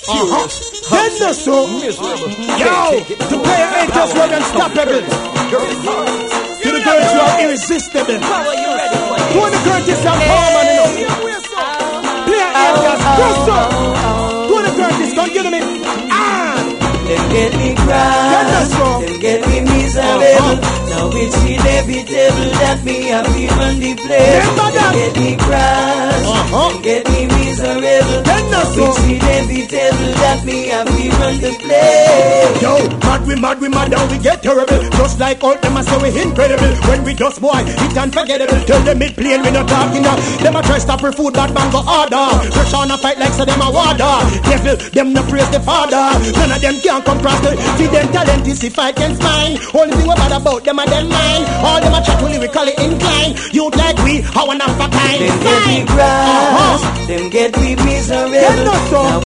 Then no so. Yo, to play ain't just well unstoppable. To the girls who are irresistible. To the Curtis and Coleman, you know. Play ain't just well. To the Curtis, don't give me. Them get me cross, them get me miserable. Now it's inevitable that me have to run the place. Them get me cross, them get me miserable. Now it's inevitable that me have to run the place. Yo, we mad, now we get terrible. Just like all them, I say we incredible. When we just boy, it's unforgettable. Tell them it plain, we not talking now. Them a try stop our food, bad man go harder. Fresh on a fight like so them a water. Devil, them no praise the father. None of them can come cross the feed them talent is the fight against mine. Only thing we bad about them and them mine. All them a chat will lyrically inclined. You like we, how one of a kind. Them get me grass, them get me miserable. Now